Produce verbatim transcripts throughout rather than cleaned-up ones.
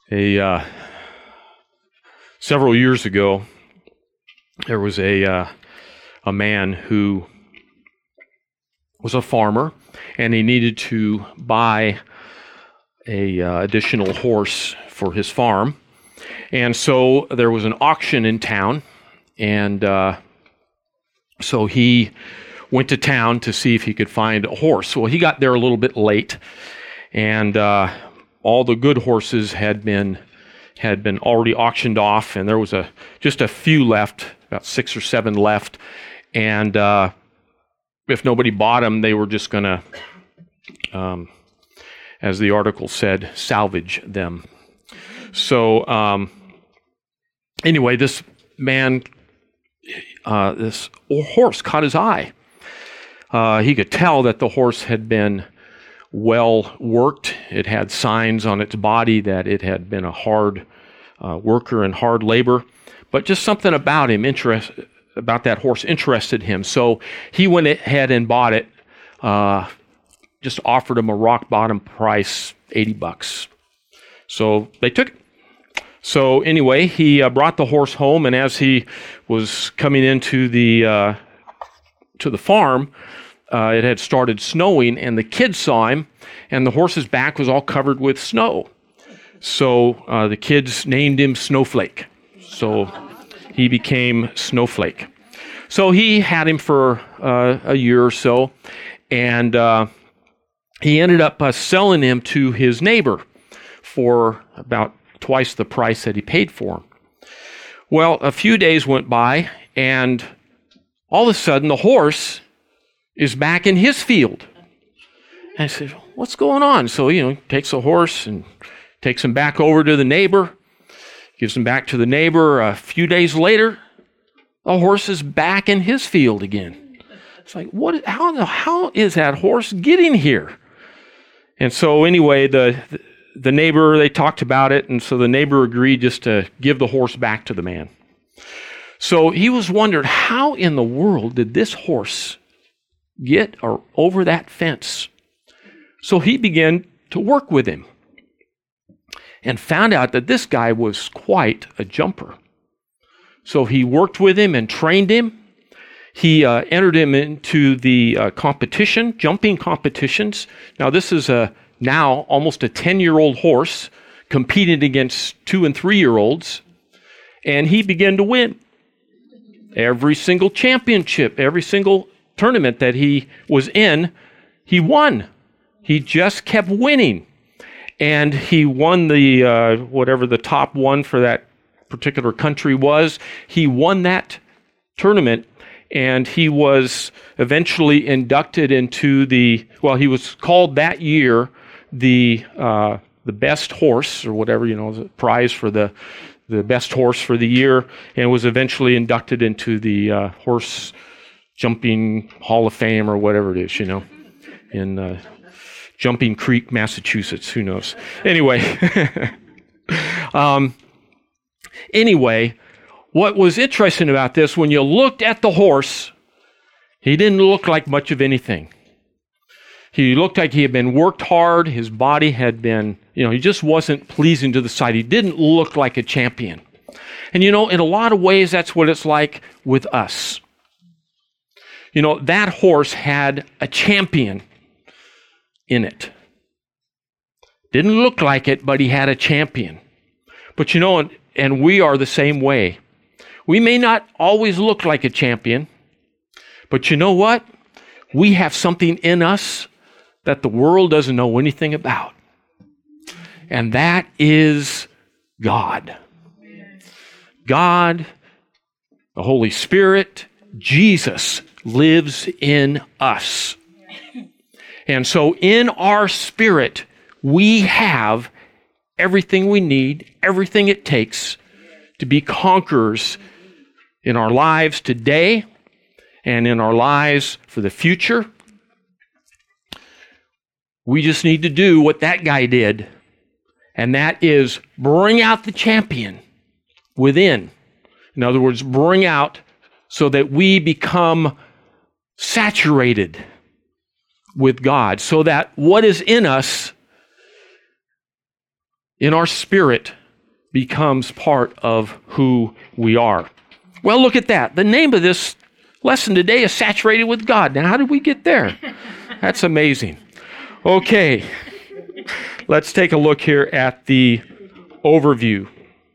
A uh, several years ago, there was a uh, a man who was a farmer, and he needed to buy a uh, additional horse for his farm, and so there was an auction in town, and uh, so he went to town to see if he could find a horse. Well, he got there a little bit late, and uh, all the good horses had been had been already auctioned off, and there was a just a few left, about six or seven left, and uh, if nobody bought them, they were just going to, um, as the article said, salvage them. So um, anyway, this man, uh, this horse caught his eye. Uh, he could tell that the horse had been well worked. It had signs on its body that it had been a hard uh, worker and hard labor, but just something about him, interest about that horse interested him. So he went ahead and bought it. Uh, just offered him a rock bottom price, eighty bucks. So they took it. So anyway, he uh, brought the horse home, and as he was coming into the uh, to the farm, Uh, it had started snowing, and the kids saw him, and the horse's back was all covered with snow. So uh, the kids named him Snowflake. So he became Snowflake. So he had him for uh, a year or so, and uh, he ended up uh, selling him to his neighbor for about twice the price that he paid for him. Well, a few days went by, and all of a sudden the horse is back in his field. And I said, what's going on? So, you know, he takes the horse and takes him back over to the neighbor, gives him back to the neighbor. A few days later, the horse is back in his field again. It's like, what? How, how is that horse getting here? And so anyway, the, the neighbor, they talked about it, and so the neighbor agreed just to give the horse back to the man. So he was wondering, how in the world did this horse get or over that fence? So he began to work with him and found out that this guy was quite a jumper. So he worked with him and trained him. He uh, entered him into the uh, competition, jumping competitions. Now this is a now almost a ten-year-old horse competing against two and three-year-olds, and he began to win every single championship, every single tournament that he was in, he won. He just kept winning. And he won the, uh, whatever the top one for that particular country was. He won that tournament, and he was eventually inducted into the, well, he was called that year the uh, the best horse, or whatever, you know, the prize for the, the best horse for the year, and was eventually inducted into the uh, horse Jumping Hall of Fame, or whatever it is, you know, in uh, Jumping Creek, Massachusetts. Who knows? Anyway, um, anyway, what was interesting about this, when you looked at the horse, he didn't look like much of anything. He looked like he had been worked hard. His body had been, you know, he just wasn't pleasing to the sight. He didn't look like a champion. And you know, in a lot of ways, that's what it's like with us. You know, that horse had a champion in it. Didn't look like it, but he had a champion. But you know, and, and we are the same way. We may not always look like a champion, but you know what? We have something in us that the world doesn't know anything about. And that is God. God, the Holy Spirit, Jesus lives in us. And so in our spirit, we have everything we need, everything it takes to be conquerors in our lives today and in our lives for the future. We just need to do what that guy did, and that is bring out the champion within. In other words, bring out so that we become saturated with God, so that what is in us, in our spirit, becomes part of who we are. Well, look at that. The name of this lesson today is Saturated with God. Now, how did we get there? That's amazing. Okay, let's take a look here at the overview.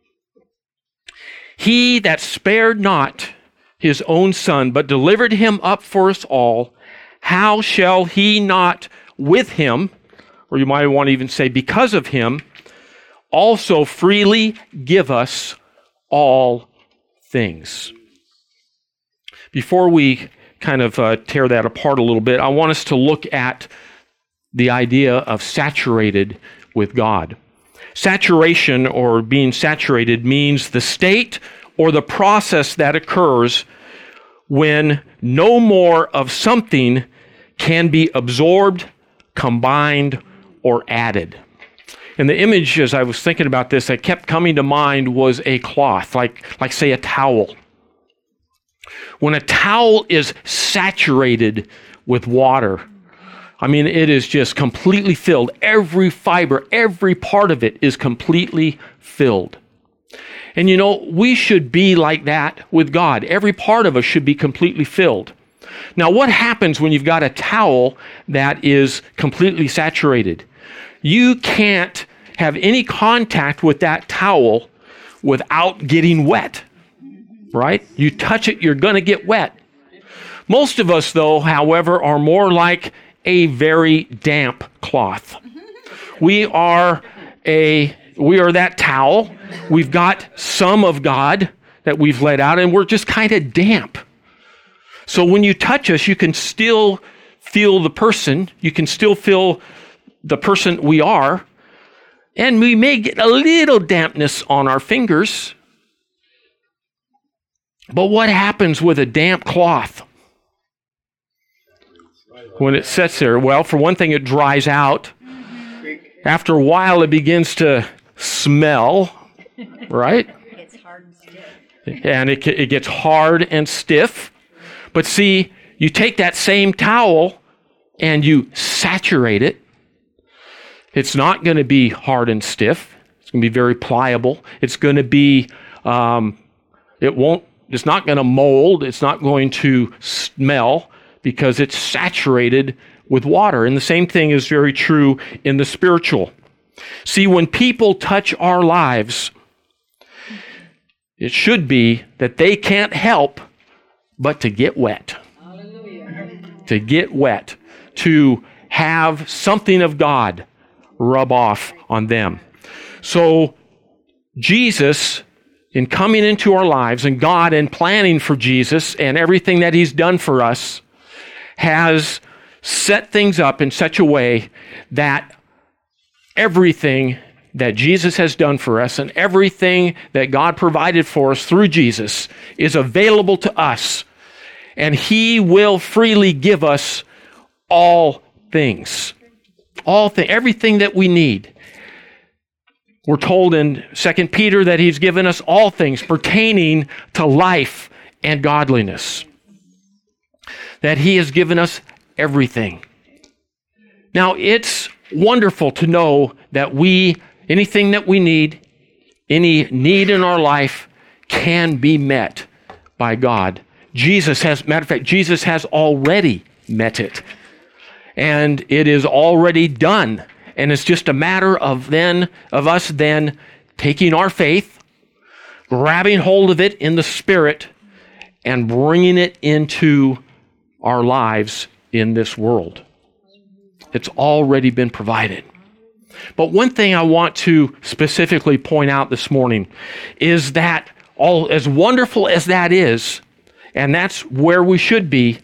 He that spared not his own son, but delivered him up for us all, how shall he not with him, or you might want to even say because of him, also freely give us all things? Before we kind of uh, tear that apart a little bit, I want us to look at the idea of saturated with God. Saturation, or being saturated, means the state or the process that occurs when no more of something can be absorbed, combined, or added. And the image, as I was thinking about this, that kept coming to mind was a cloth, like, like say a towel. When a towel is saturated with water, I mean, it is just completely filled. Every fiber, every part of it is completely filled. And you know, we should be like that with God. Every part of us should be completely filled. Now, what happens when you've got a towel that is completely saturated? You can't have any contact with that towel without getting wet, right? You touch it, you're going to get wet. Most of us, though, however, are more like a very damp cloth. We are a we are that towel. We've got some of God that we've let out, and we're just kind of damp. So when you touch us, you can still feel the person. You can still feel the person we are, and we may get a little dampness on our fingers. But what happens with a damp cloth when it sits there? Well, for one thing, it dries out. After a while, it begins to smell, right? It's hard and stiff. And it, it gets hard and stiff. But see, you take that same towel and you saturate it. It's not going to be hard and stiff. It's going to be very pliable. It's going to be, um, it won't, it's not going to mold. It's not going to smell because it's saturated with water. And the same thing is very true in the spiritual. See, when people touch our lives, it should be that they can't help but to get wet. Hallelujah. To get wet. To have something of God rub off on them. So Jesus, in coming into our lives, and God in planning for Jesus and everything that He's done for us, has set things up in such a way that everything that Jesus has done for us and everything that God provided for us through Jesus is available to us. And He will freely give us all things. All things, everything that we need. We're told in Second Peter that He's given us all things pertaining to life and godliness. That He has given us everything. Now, it's wonderful to know that we, anything that we need, any need in our life can be met by God. Jesus has, matter of fact, Jesus has already met it. And it is already done. And it's just a matter of then, of us then taking our faith, grabbing hold of it in the Spirit, and bringing it into our lives in this world. It's already been provided. But one thing I want to specifically point out this morning is that all as wonderful as that is, and that's where we should be,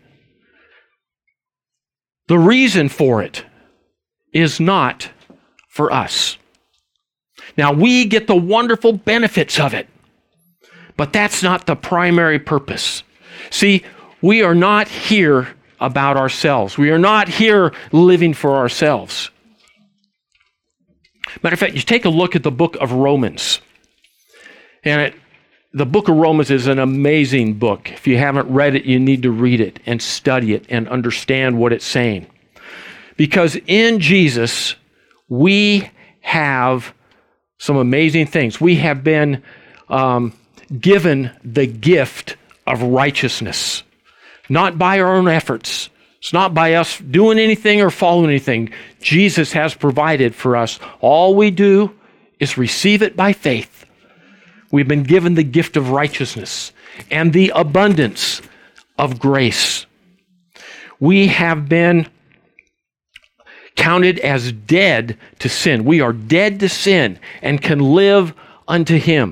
the reason for it is not for us. Now, we get the wonderful benefits of it, but that's not the primary purpose. See, we are not here about ourselves. We are not here living for ourselves. Matter of fact, you take a look at the book of Romans. And it, the book of Romans is an amazing book. If you haven't read it, you need to read it and study it and understand what it's saying. Because in Jesus, we have some amazing things. We have been um, given the gift of righteousness, not by our own efforts. It's not by us doing anything or following anything. Jesus has provided for us. All we do is receive it by faith. We've been given the gift of righteousness and the abundance of grace. We have been counted as dead to sin. We are dead to sin and can live unto Him.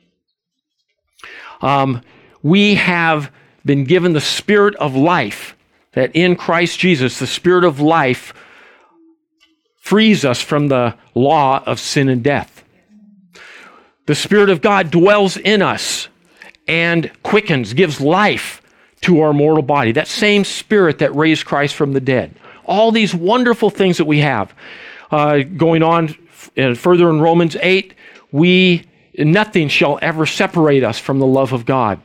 Um, we have been given the Spirit of life, that in Christ Jesus, the Spirit of life frees us from the law of sin and death. The Spirit of God dwells in us and quickens, gives life to our mortal body. That same Spirit that raised Christ from the dead. All these wonderful things that we have. Uh, going on uh, further in Romans eight, we nothing shall ever separate us from the love of God.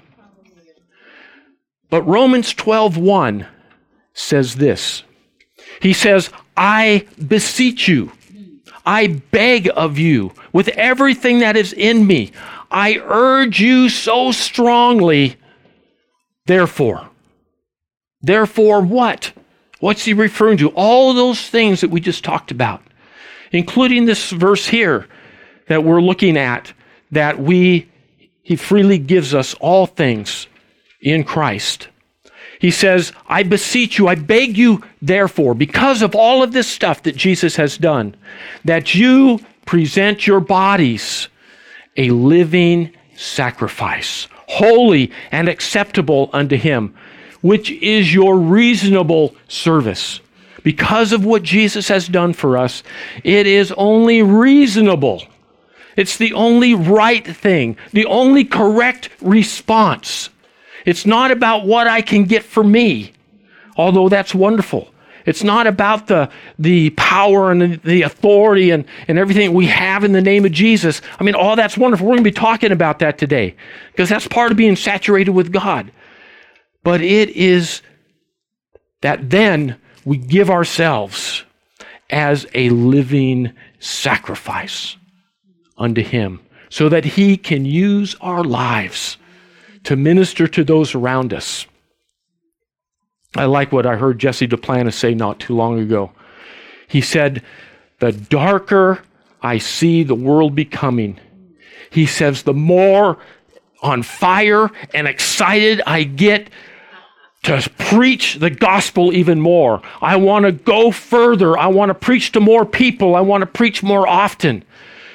But Romans twelve one says this. He says, I beseech you, I beg of you, with everything that is in me, I urge you so strongly, therefore. Therefore what? What's he referring to? All those things that we just talked about, including this verse here that we're looking at, that we, he freely gives us all things in Christ. He says, I beseech you, I beg you, therefore, because of all of this stuff that Jesus has done, that you present your bodies a living sacrifice, holy and acceptable unto Him, which is your reasonable service. Because of what Jesus has done for us, it is only reasonable. It's the only right thing, the only correct response. It's not about what I can get for me, although that's wonderful. It's not about the, the power and the, the authority and, and everything we have in the name of Jesus. I mean, all that's wonderful. We're going to be talking about that today because that's part of being saturated with God. But it is that then we give ourselves as a living sacrifice unto Him so that He can use our lives to minister to those around us. I like what I heard Jesse Duplantis say not too long ago. He said, the darker I see the world becoming, he says, the more on fire and excited I get to preach the gospel even more. I want to go further. I want to preach to more people. I want to preach more often.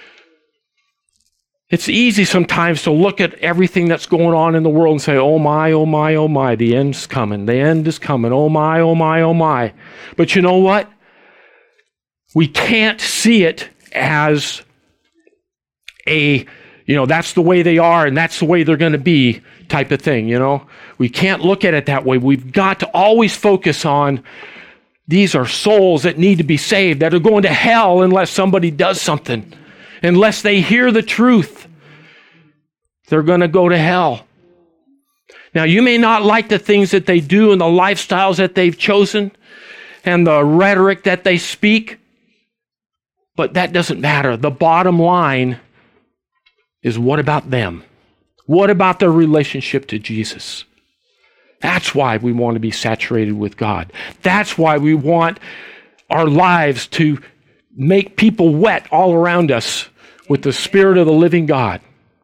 It's easy sometimes to look at everything that's going on in the world and say, oh my, oh my, oh my, the end's coming. The end is coming. Oh my, oh my, oh my. But you know what? We can't see it as a, you know, that's the way they are and that's the way they're going to be type of thing, you know? We can't look at it that way. We've got to always focus on these are souls that need to be saved, that are going to hell unless somebody does something. Unless they hear the truth, they're going to go to hell. Now, you may not like the things that they do and the lifestyles that they've chosen and the rhetoric that they speak, but that doesn't matter. The bottom line is, what about them? What about their relationship to Jesus? That's why we want to be saturated with God. That's why we want our lives to make people wet all around us with the Spirit of the living God.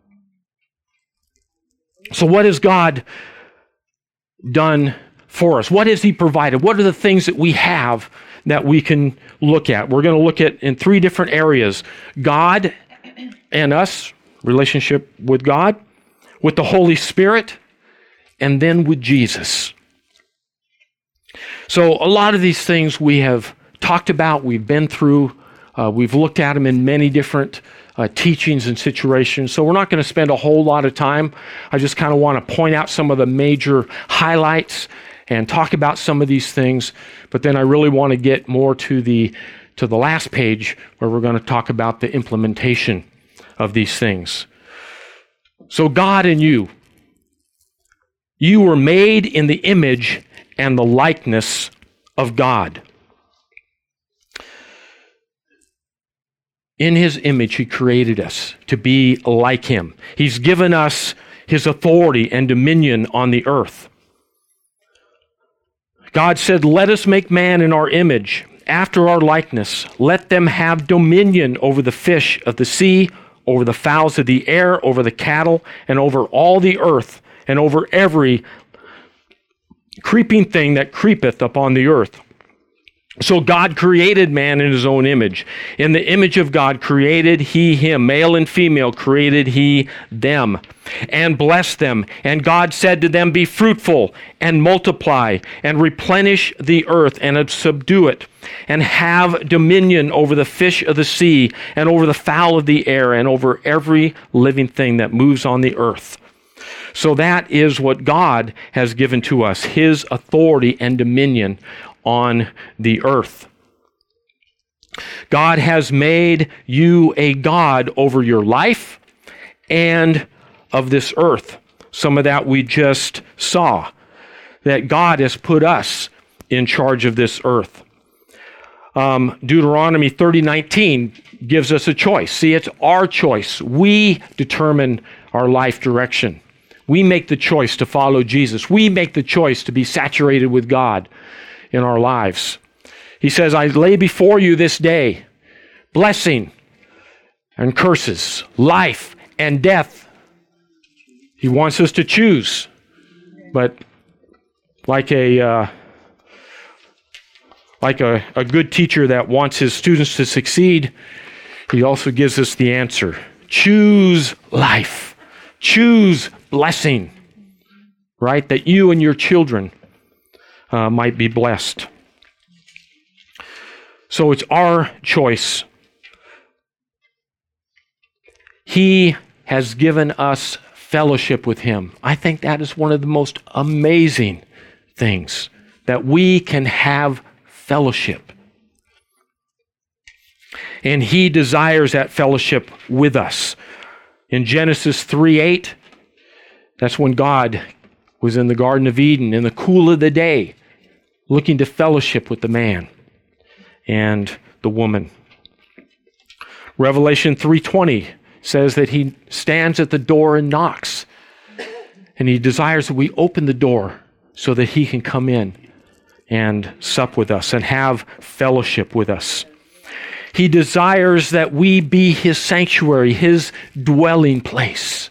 So what has God done for us? What has He provided? What are the things that we have that we can look at? We're going to look at in three different areas. God and us, relationship with God, with the Holy Spirit, and then with Jesus. So a lot of these things we have talked about, we've been through, uh, we've looked at them in many different uh, teachings and situations. So we're not going to spend a whole lot of time. I just kind of want to point out some of the major highlights and talk about some of these things. But then I really want to get more to the to the last page where we're going to talk about the implementation of these things. So God and you, you were made in the image and the likeness of God. In his image, he created us to be like him. He's given us his authority and dominion on the earth. God said, let us make man in our image, after our likeness. Let them have dominion over the fish of the sea, over the fowls of the air, over the cattle, and over all the earth, and over every creeping thing that creepeth upon the earth. So God created man in his own image. In the image of God created he him. Male and female created he them, and blessed them. And God said to them, be fruitful, and multiply, and replenish the earth, and subdue it, and have dominion over the fish of the sea, and over the fowl of the air, and over every living thing that moves on the earth. So that is what God has given to us, his authority and dominion on the earth. God has made you a God over your life and of this earth. Some of that we just saw, that God has put us in charge of this earth. Um, Deuteronomy thirty nineteen gives us a choice. See, it's our choice. We determine our life direction. We make the choice to follow Jesus. We make the choice to be saturated with God in our lives. He says, I lay before you this day blessing and curses, life and death. He wants us to choose. But like a uh, like a, a good teacher that wants his students to succeed, he also gives us the answer. Choose life. Choose blessing. Right? That you and your children Uh, might be blessed. So it's our choice. He has given us fellowship with him. I think that is one of the most amazing things, that we can have fellowship. And he desires that fellowship with us. In Genesis three eight, that's when God was in the Garden of Eden in the cool of the day, looking to fellowship with the man and the woman. Revelation three twenty says that he stands at the door and knocks, and he desires that we open the door so that he can come in and sup with us and have fellowship with us. He desires that we be his sanctuary, his dwelling place.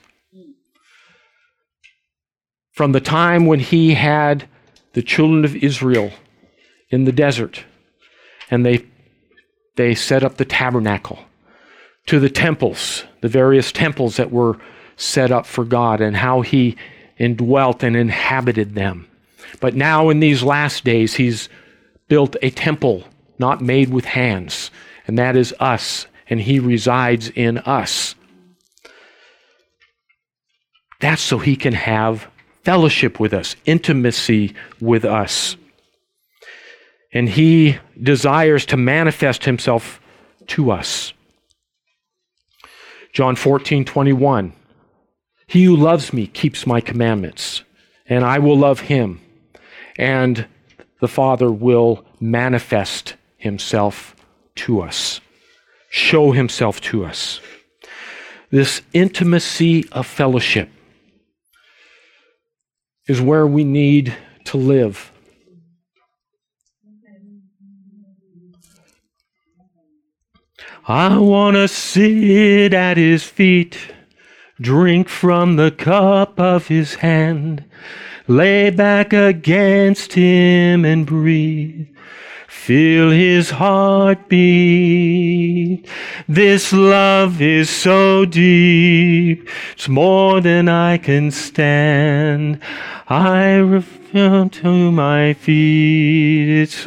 From the time when he had the children of Israel in the desert, and they they set up the tabernacle, to the temples, the various temples that were set up for God, and how he indwelt and inhabited them. But now in these last days, he's built a temple not made with hands, and that is us, and he resides in us. That's so he can have fellowship with us, intimacy with us. And he desires to manifest himself to us. John fourteen twenty-one. He who loves me keeps my commandments, and I will love him, and the Father will manifest himself to us, show himself to us. This intimacy of fellowship is where we need to live. I want to sit at his feet, drink from the cup of his hand, lay back against him and breathe, feel his heartbeat. This love is so deep, it's more than I can stand. I fell to my feet, it's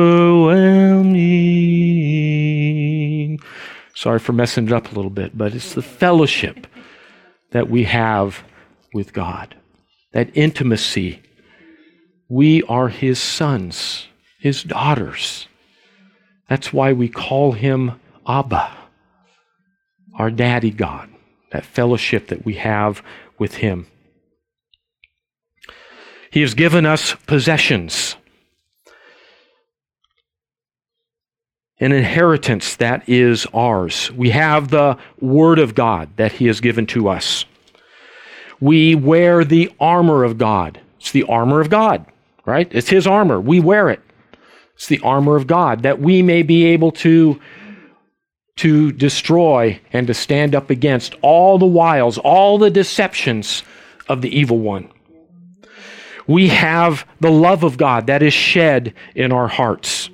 overwhelming. Sorry for messing it up a little bit, but it's the fellowship that we have with God, that intimacy. We are his sons, his daughters. That's why we call him Abba, our daddy God, that fellowship that we have with him. He has given us possessions. an inheritance that is ours. We have the Word of God that He has given to us. We wear the armor of God. It's the armor of God, right? It's His armor. We wear it. It's the armor of God that we may be able to, to destroy and to stand up against all the wiles, all the deceptions of the evil one. We have the love of God that is shed in our hearts.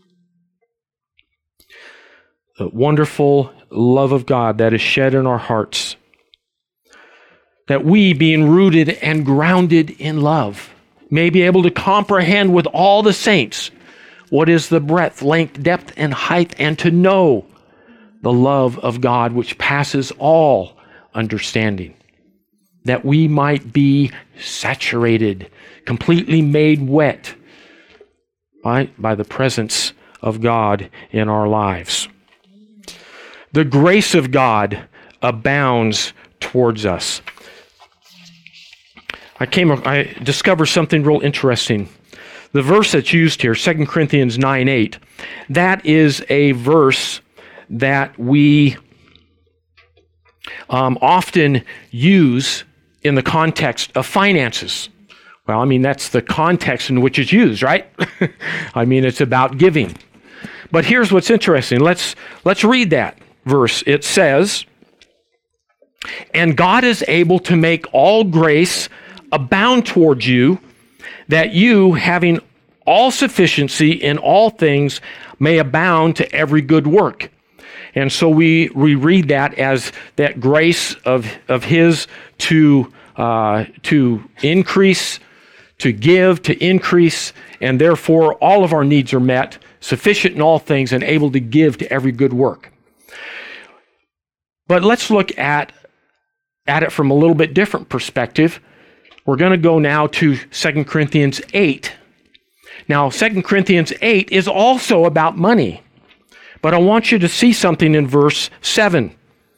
The wonderful love of God that is shed in our hearts. That we, being rooted and grounded in love, may be able to comprehend with all the saints what is the breadth, length, depth, and height, and to know the love of God which passes all understanding. That we might be saturated, completely made wet by, by the presence of God in our lives. The grace of God abounds towards us. I came, I discovered something real interesting. The verse that's used here, Second Corinthians nine eight, that is a verse that we um, often use in the context of finances. Well, I mean, that's the context in which it's used, right? I mean, it's about giving. But here's what's interesting. Let's, let's read that verse. It says, "And God is able to make all grace abound towards you, that you, having all sufficiency in all things, may abound to every good work." And so we, we read that as that grace of, of His to, uh, to increase, to give, to increase, and therefore all of our needs are met, sufficient in all things, and able to give to every good work. But let's look at, at it from a little bit different perspective. We're going to go now to Second Corinthians eight. Now, Second Corinthians eight is also about money. But I want you to see something in verse seven.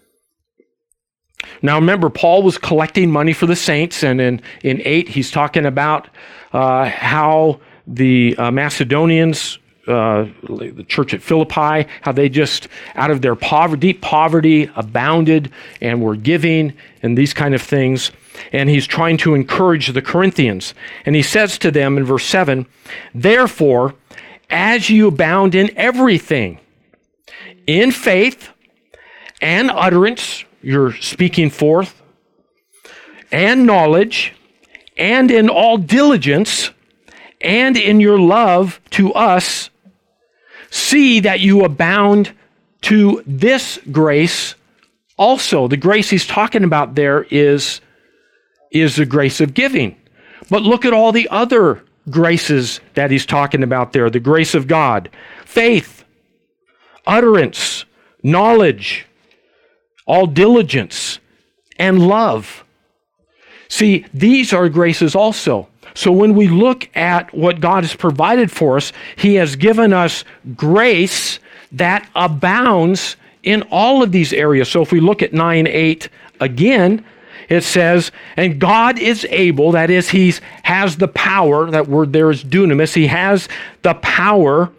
Now remember, Paul was collecting money for the saints, and in, in eight he's talking about uh, how the uh, Macedonians, uh, the church at Philippi, how they just, out of their poverty, deep poverty, abounded and were giving and these kind of things. And he's trying to encourage the Corinthians. And he says to them in verse seven, "Therefore, as you abound in everything, in faith and utterance," you're speaking forth, "and knowledge, and in all diligence, and in your love to us, see that you abound to this grace also." The grace he's talking about there is, is the grace of giving. But look at all the other graces that he's talking about there. The grace of God, faith, utterance, knowledge, all diligence, and love. See, these are graces also. So when we look at what God has provided for us, He has given us grace that abounds in all of these areas. So if we look at nine eight again, it says, "And God is able," that is, He has the power, that word there is dunamis, He has the power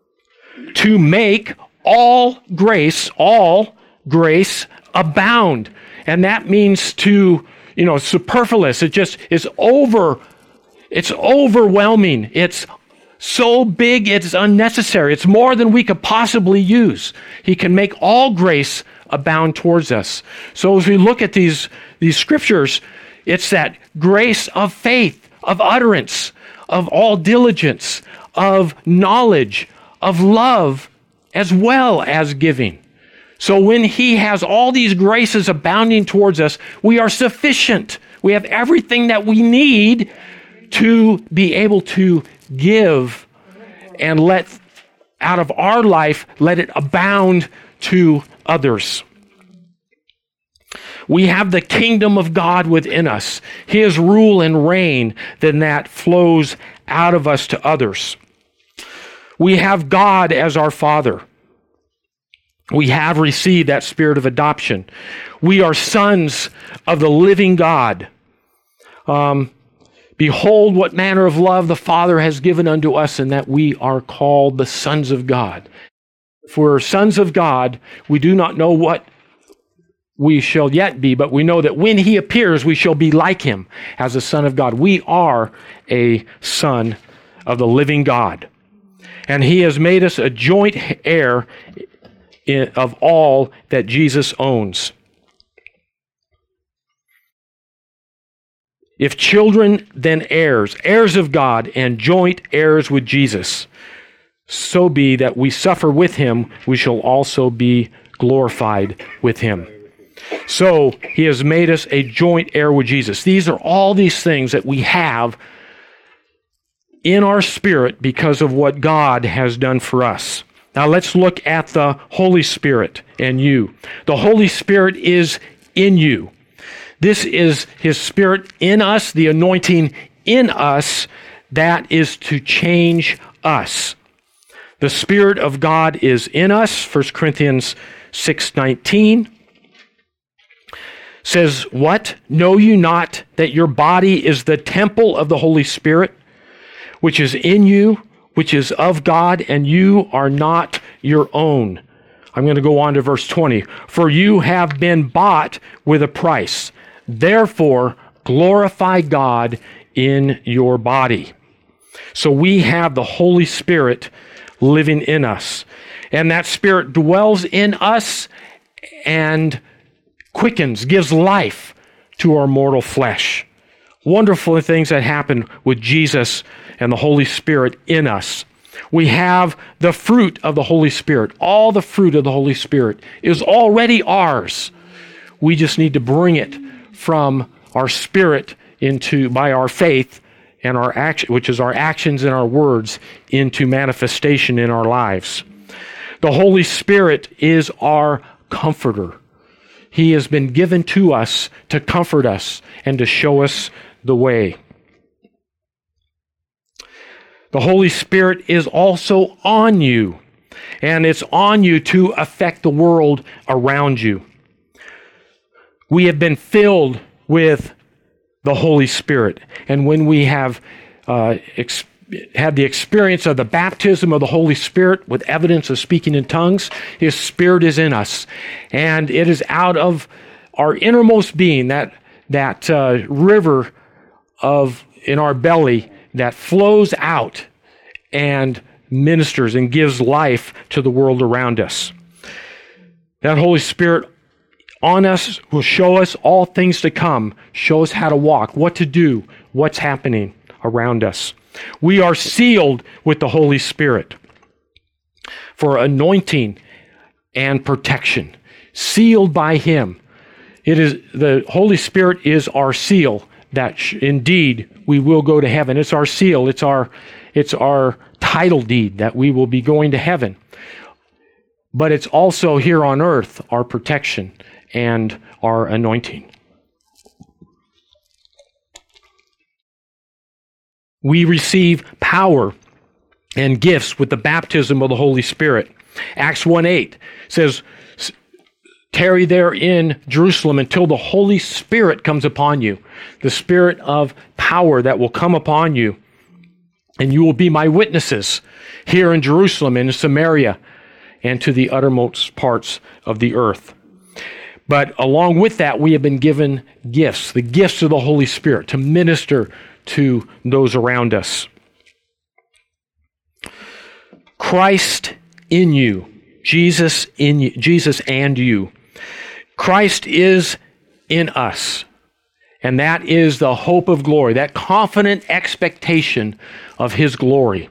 to make all grace, all grace abound. And that means to, you know, superfluous. It just is over, it's overwhelming. It's so big, it's unnecessary. It's more than we could possibly use. He can make all grace abound towards us. So as we look at these, these scriptures, it's that grace of faith, of utterance, of all diligence, of knowledge, of love, as well as giving. So when He has all these graces abounding towards us, we are sufficient. We have everything that we need to be able to give and let out of our life, let it abound to others. We have the kingdom of God within us. His rule and reign, then that flows out of us to others. We have God as our Father. We have received that spirit of adoption. We are sons of the living God. Um, Behold what manner of love the Father has given unto us, and that we are called the sons of God. if we're sons of God, we do not know what we shall yet be, but we know that when he appears, we shall be like him as a son of God. We are a son of the living God. And he has made us a joint heir of all that Jesus owns. If children, then heirs, heirs of God and joint heirs with Jesus. So be that we suffer with him, we shall also be glorified with him. So he has made us a joint heir with Jesus. These are all these things that we have in our spirit because of what God has done for us. Now let's look at the Holy Spirit and you. The Holy Spirit is in you. This is his Spirit in us, the anointing in us that is to change us. The Spirit of God is in us. First Corinthians six nineteen says, what? Know you not that your body is the temple of the Holy Spirit, which is in you, which is of God, and you are not your own. I'm going to go on to verse twenty. For you have been bought with a price. Therefore, glorify God in your body. So we have the Holy Spirit living in us. And that Spirit dwells in us and quickens, gives life to our mortal flesh. Wonderful things that happen with Jesus and the Holy Spirit in us. We have the fruit of the Holy Spirit. All the fruit of the Holy Spirit is already ours. We just need to bring it from our spirit into, by our faith and our action, which is our actions and our words, into manifestation in our lives. The Holy Spirit is our comforter. He has been given to us to comfort us and to show us the way. The Holy Spirit is also on you, and it's on you to affect the world around you. We have been filled with the Holy Spirit, and when we have uh, ex- had the experience of the baptism of the Holy Spirit with evidence of speaking in tongues, his Spirit is in us, and it is out of our innermost being, that that uh, river of in our belly that flows out and ministers and gives life to the world around us. That Holy Spirit on us will show us all things to come, show us how to walk, what to do, what's happening around us. We are sealed with the Holy Spirit for anointing and protection, sealed by him. It is the Holy Spirit is our seal that sh- indeed we will go to heaven. It's our seal. It's our it's our title deed that we will be going to heaven. But it's also here on earth our protection and our anointing. We receive power and gifts with the baptism of the Holy Spirit. Acts one eight says, tarry there in Jerusalem until the Holy Spirit comes upon you, the Spirit of power that will come upon you. And you will be my witnesses here in Jerusalem and in Samaria and to the uttermost parts of the earth. But along with that, we have been given gifts, the gifts of the Holy Spirit to minister to those around us. Christ in you, Jesus in you, Jesus and you. Christ is in us. And that is the hope of glory, that confident expectation of his glory.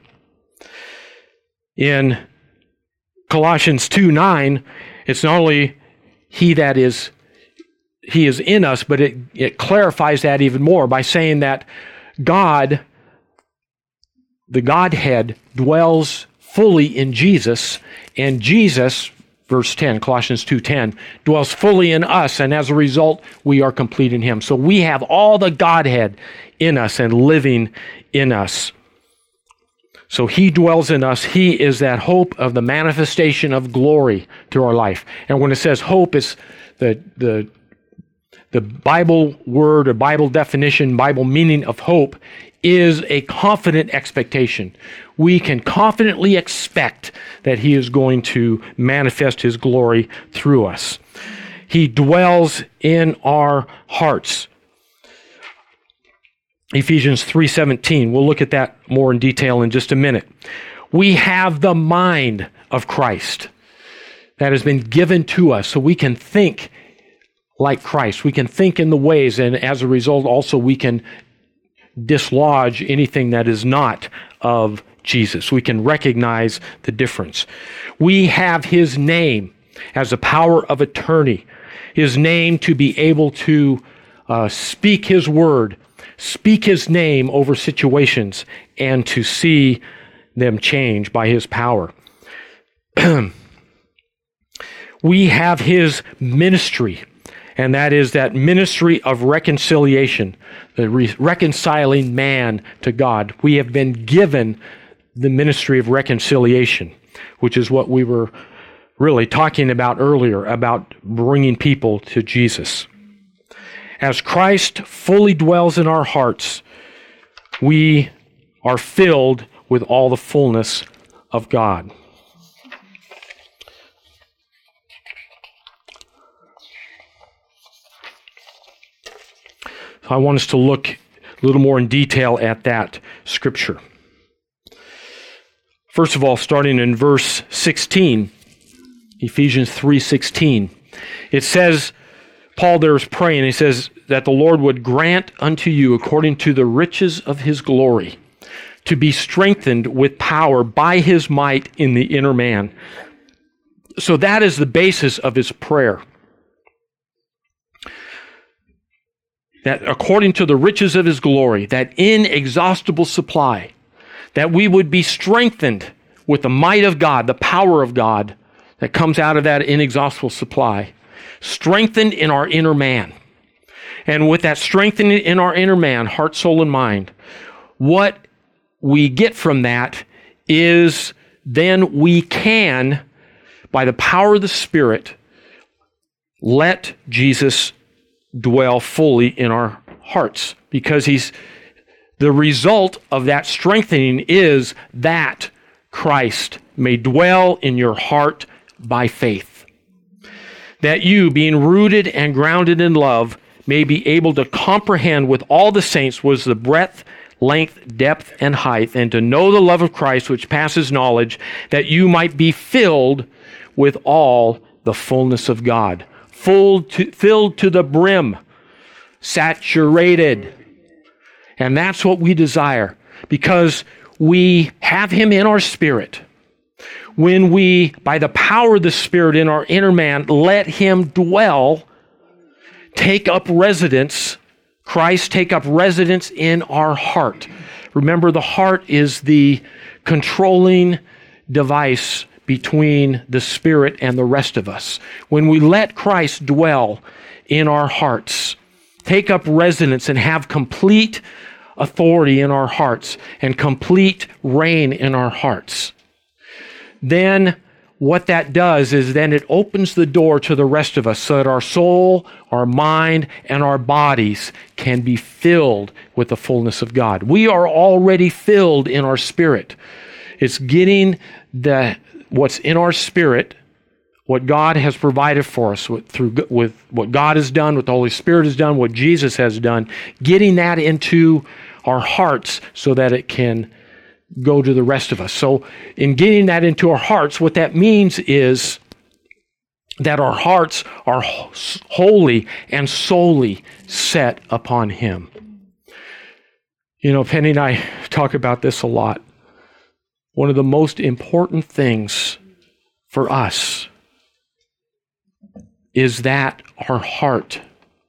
In Colossians two nine, it's not only he that is he is in us, but it, it clarifies that even more by saying that God, the Godhead, dwells fully in Jesus, and Jesus, verse ten, Colossians two ten, dwells fully in us, and as a result, we are complete in him. So we have all the Godhead in us and living in us. So he dwells in us. He is that hope of the manifestation of glory to our life. And when it says hope, it's the the the The Bible word or Bible definition, Bible meaning of hope is a confident expectation. We can confidently expect that He is going to manifest His glory through us. He dwells in our hearts. Ephesians three seventeen, we'll look at that more in detail in just a minute. We have the mind of Christ that has been given to us so we can think like Christ. We can think in the ways, and as a result also we can dislodge anything that is not of Jesus. We can recognize the difference. We have His name as a power of attorney. His name to be able to uh, speak His word, speak His name over situations, and to see them change by His power. We have His ministry, and that is that ministry of reconciliation, the re- reconciling man to God. We have been given the ministry of reconciliation, which is what we were really talking about earlier, about bringing people to Jesus. As Christ fully dwells in our hearts, we are filled with all the fullness of God. So I want us to look a little more in detail at that scripture. First of all, starting in verse sixteen, Ephesians three sixteen, it says, Paul there is praying, he says that the Lord would grant unto you according to the riches of His glory, to be strengthened with power by His might in the inner man. So that is the basis of his prayer. That according to the riches of His glory, that inexhaustible supply, that we would be strengthened with the might of God, the power of God that comes out of that inexhaustible supply, strengthened in our inner man. And with that strengthening in our inner man, heart, soul, and mind, what we get from that is then we can, by the power of the Spirit, let Jesus dwell fully in our hearts, because He's the result of that strengthening is that Christ may dwell in your heart by faith, that you, being rooted and grounded in love, may be able to comprehend with all the saints what is the breadth, length, depth, and height, and to know the love of Christ which passes knowledge, that you might be filled with all the fullness of God. Full to, filled to the brim, saturated. And that's what we desire, because we have Him in our spirit. When we, by the power of the Spirit in our inner man, let Him dwell, take up residence, Christ take up residence in our heart. Remember, the heart is the controlling device between the Spirit and the rest of us. When we let Christ dwell in our hearts, take up residence and have complete authority in our hearts and complete reign in our hearts, then what that does is then it opens the door to the rest of us so that our soul, our mind, and our bodies can be filled with the fullness of God. We are already filled in our spirit. It's getting the what's in our spirit, what God has provided for us with, through with what God has done, what the Holy Spirit has done, what Jesus has done, getting that into our hearts so that it can go to the rest of us. So in getting that into our hearts, what that means is that our hearts are wholly and solely set upon Him. You know, Penny and I talk about this a lot. One of the most important things for us is that our heart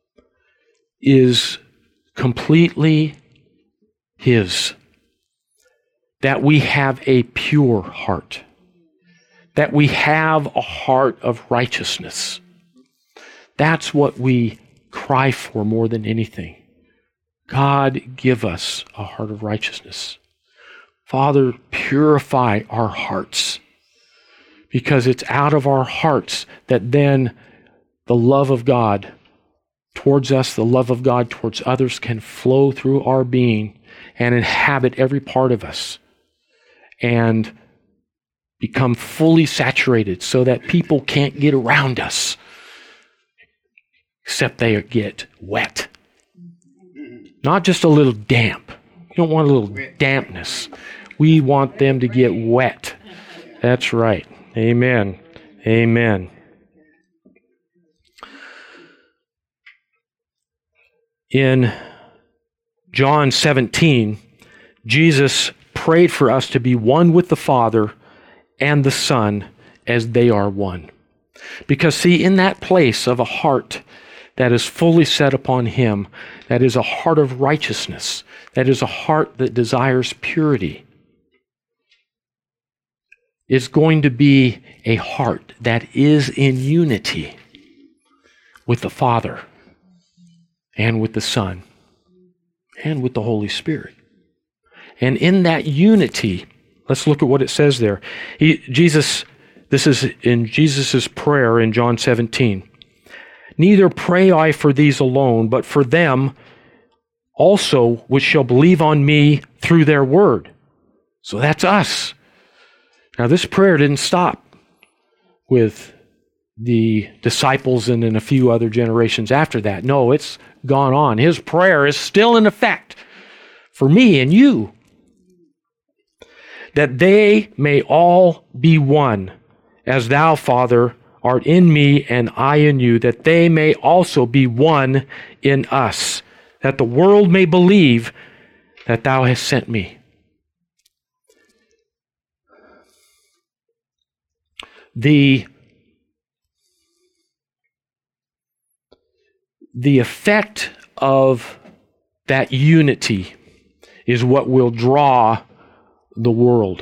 is completely His. That we have a pure heart. That we have a heart of righteousness. That's what we cry for more than anything. God, give us a heart of righteousness. Father, purify our hearts, because it's out of our hearts that then the love of God towards us, the love of God towards others can flow through our being and inhabit every part of us and become fully saturated so that people can't get around us except they get wet. Not just a little damp. You don't want a little dampness. We want them to get wet. That's right. Amen. Amen. In John seventeen, Jesus prayed for us to be one with the Father and the Son as they are one. Because see, in that place of a heart that is fully set upon Him, that is a heart of righteousness, that is a heart that desires purity, is going to be a heart that is in unity with the Father and with the Son and with the Holy Spirit. And in that unity, let's look at what it says there. He, Jesus, this is in Jesus' prayer in John seventeen. Neither pray I for these alone, but for them also which shall believe on me through their word. So that's us. Now this prayer didn't stop with the disciples and then a few other generations after that. No, it's gone on. His prayer is still in effect for me and you. That they may all be one, as thou, Father, art in me and I in you, that they may also be one in us, that the world may believe that thou hast sent me. The, the effect of that unity is what will draw the world.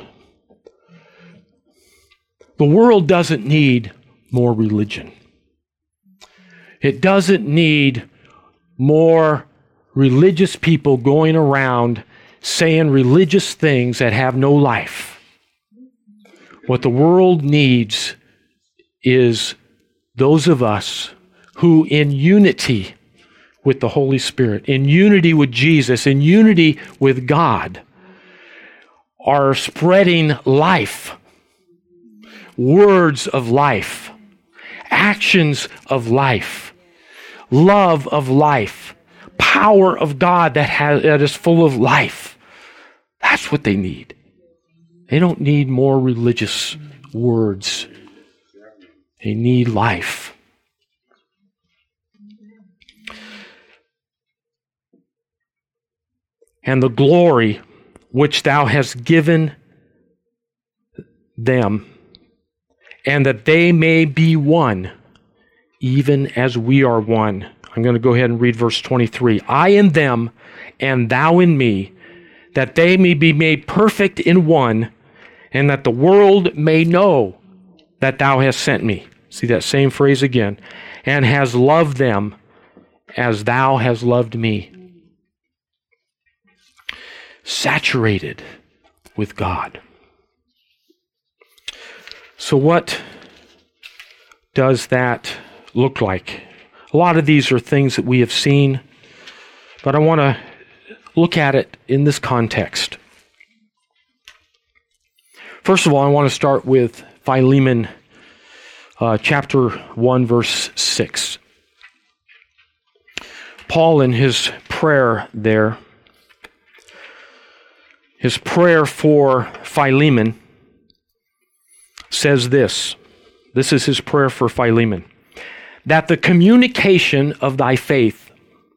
The world doesn't need more religion. It doesn't need more religious people going around saying religious things that have no life. What the world needs is those of us who, in unity with the Holy Spirit, in unity with Jesus, in unity with God, are spreading life, words of life, actions of life, love of life, power of God that has that is full of life. That's what they need. They don't need more religious words. They need life. And the glory which thou hast given them, and that they may be one, even as we are one. I'm going to go ahead and read verse twenty-three. I in them, and thou in me, that they may be made perfect in one, and that the world may know that thou hast sent me. See that same phrase again. And has loved them as thou hast loved me. Saturated with God. So what does that look like? A lot of these are things that we have seen, but I want to look at it in this context. First of all, I want to start with Philemon uh, chapter one, verse six. Paul, in his prayer there, his prayer for Philemon says this. This is his prayer for Philemon. That the communication of thy faith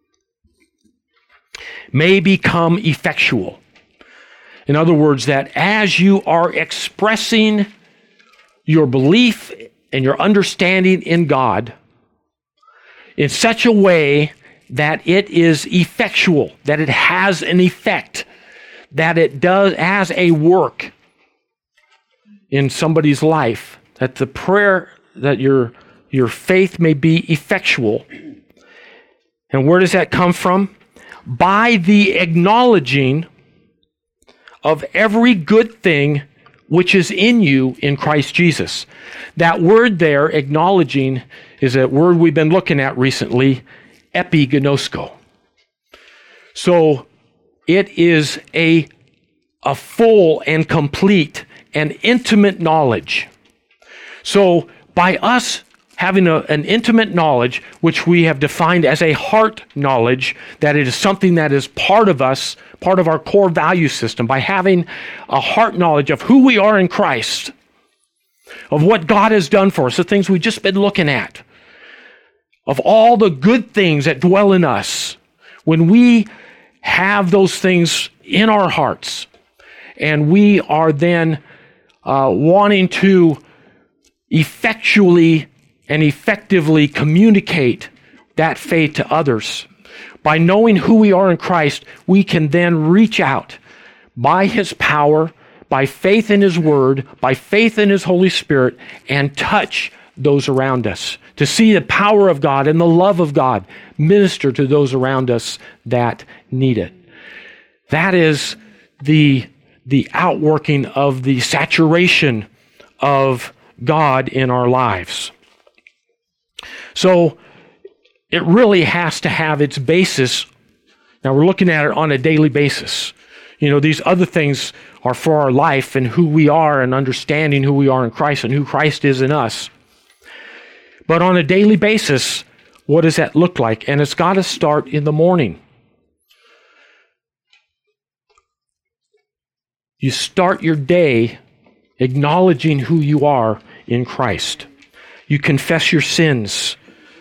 may become effectual. In other words, that as you are expressing your belief and your understanding in God in such a way that it is effectual, that it has an effect, that it does as a work in somebody's life, that the prayer, that your, your faith may be effectual. And where does that come from? By the acknowledging of every good thing which is in you in Christ Jesus. That word there, acknowledging, is a word we've been looking at recently, epigenosko. So it is a, a full and complete and intimate knowledge. So by us having a, an intimate knowledge, which we have defined as a heart knowledge, that it is something that is part of us, part of our core value system, by having a heart knowledge of who we are in Christ, of what God has done for us, the things we've just been looking at, of all the good things that dwell in us. When we have those things in our hearts, and we are then uh, wanting to effectually and effectively communicate that faith to others. By knowing who we are in Christ, we can then reach out by His power, by faith in His Word, by faith in His Holy Spirit, and touch those around us, to see the power of God and the love of God minister to those around us that need it. That is the, the outworking of the saturation of God in our lives. So it really has to have its basis. Now we're looking at it on a daily basis. You know, these other things are for our life and who we are and understanding who we are in Christ and who Christ is in us. But on a daily basis, what does that look like? And it's got to start in the morning. You start your day acknowledging who you are in Christ. You confess your sins,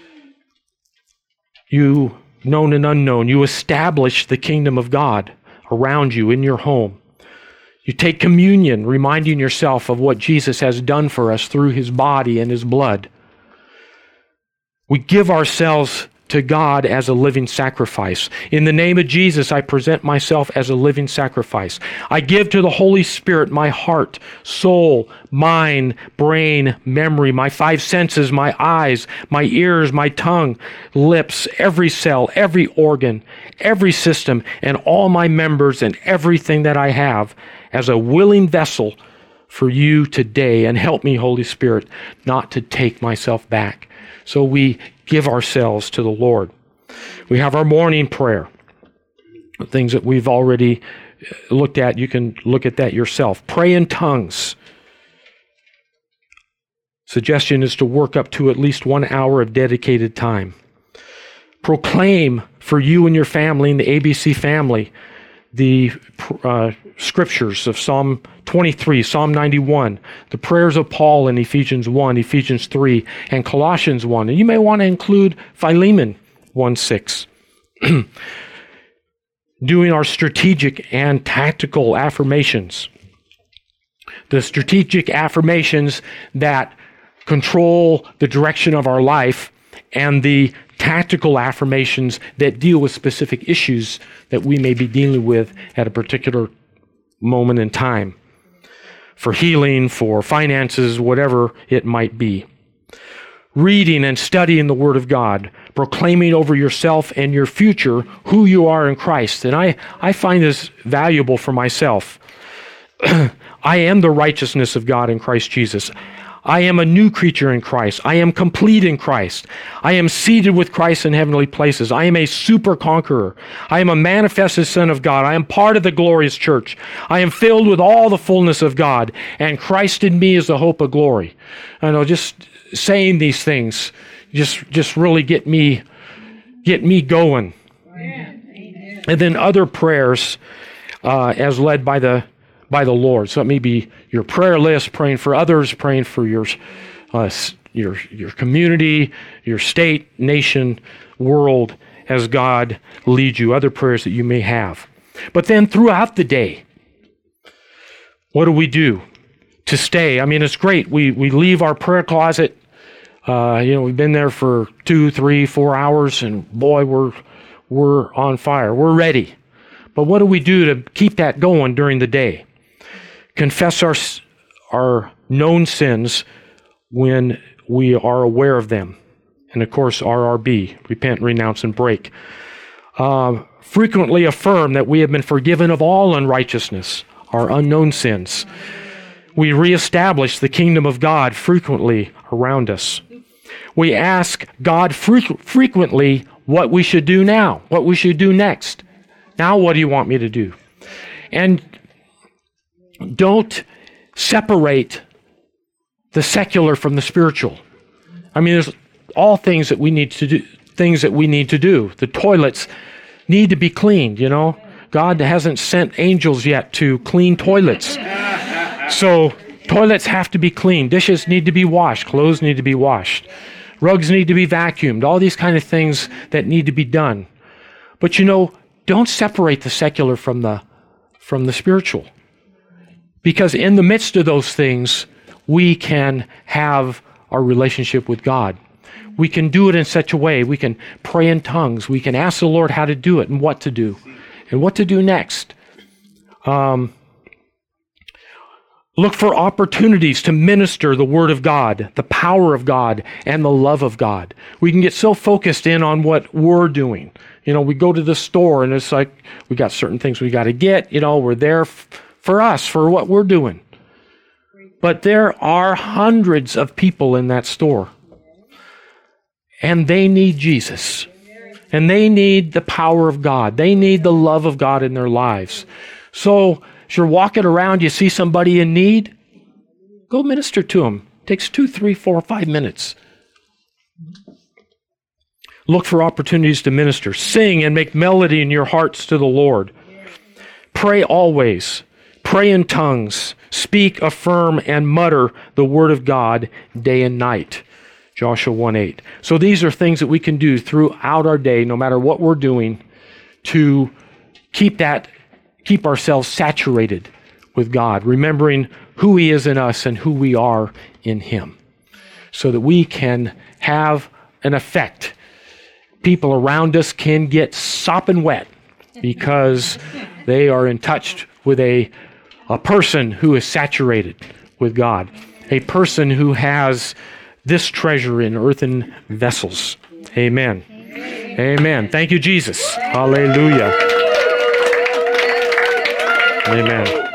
you known and unknown. You establish the kingdom of God around you in your home. You take communion, reminding yourself of what Jesus has done for us through His body and His blood. We give ourselves to God as a living sacrifice. In the name of Jesus, I present myself as a living sacrifice. I give to the Holy Spirit my heart, soul, mind, brain, memory, my five senses, my eyes, my ears, my tongue, lips, every cell, every organ, every system, and all my members and everything that I have as a willing vessel for you today. And help me, Holy Spirit, not to take myself back. So we give ourselves to the Lord. We have our morning prayer, things that we've already looked at. You can look at that yourself. Pray in tongues. Suggestion is to work up to at least one hour of dedicated time. Proclaim for you and your family and the A B C family the uh, scriptures of Psalm twenty-three, Psalm ninety-one, the prayers of Paul in Ephesians one, Ephesians three, and Colossians one. And you may want to include Philemon one six. Doing our strategic and tactical affirmations. The strategic affirmations that control the direction of our life, and the tactical affirmations that deal with specific issues that we may be dealing with at a particular moment in time. For healing, for finances, whatever it might be. Reading and studying the Word of God, proclaiming over yourself and your future who you are in Christ. And I, I find this valuable for myself. I am the righteousness of God in Christ Jesus. I am a new creature in Christ. I am complete in Christ. I am seated with Christ in heavenly places. I am a super conqueror. I am a manifested Son of God. I am part of the glorious church. I am filled with all the fullness of God, and Christ in me is the hope of glory. I know, just saying these things just just really get me get me going. Amen. And then other prayers uh, as led by the by the Lord. So it may be your prayer list, praying for others, praying for your uh, your your community, your state, nation, world, as God leads you. Other prayers that you may have. But then throughout the day, what do we do to stay? I mean, it's great. We we leave our prayer closet. Uh, you know, we've been there for two, three, four hours, and boy, we're we're on fire. We're ready. But what do we do to keep that going during the day? Confess our our known sins when we are aware of them. And of course, R R B, repent, renounce, and break. Uh, frequently affirm that we have been forgiven of all unrighteousness, our unknown sins. We reestablish the kingdom of God frequently around us. We ask God fre- frequently what we should do now, what we should do next. Now what do you want me to do? And don't separate the secular from the spiritual. I mean, there's all things that we need to do, things that we need to do. The toilets need to be cleaned, you know. God hasn't sent angels yet to clean toilets. So toilets have to be cleaned. Dishes need to be washed. Clothes need to be washed. Rugs need to be vacuumed. All these kind of things that need to be done. But you know, don't separate the secular from the from the spiritual. Because in the midst of those things, we can have our relationship with God. We can do it in such a way. We can pray in tongues. We can ask the Lord how to do it and what to do and what to do next. Um, look for opportunities to minister the Word of God, the power of God, and the love of God. We can get so focused in on what we're doing. You know, we go to the store and it's like we got certain things we got to get. You know, we're there f- for us, for what we're doing. But there are hundreds of people in that store. And they need Jesus. And they need the power of God. They need the love of God in their lives. So, as you're walking around, you see somebody in need, go minister to them. It takes two, three, four, five minutes. Look for opportunities to minister. Sing and make melody in your hearts to the Lord. Pray always. Pray in tongues. Speak, affirm, and mutter the word of God day and night. Joshua one eight. So these are things that we can do throughout our day, no matter what we're doing, to keep that, keep ourselves saturated with God, remembering who He is in us and who we are in Him, so that we can have an effect. People around us can get sopping wet because they are in touch with a, a person who is saturated with God, a person who has this treasure in earthen vessels. Amen. Amen. Amen. Thank you, Jesus. Hallelujah. Amen.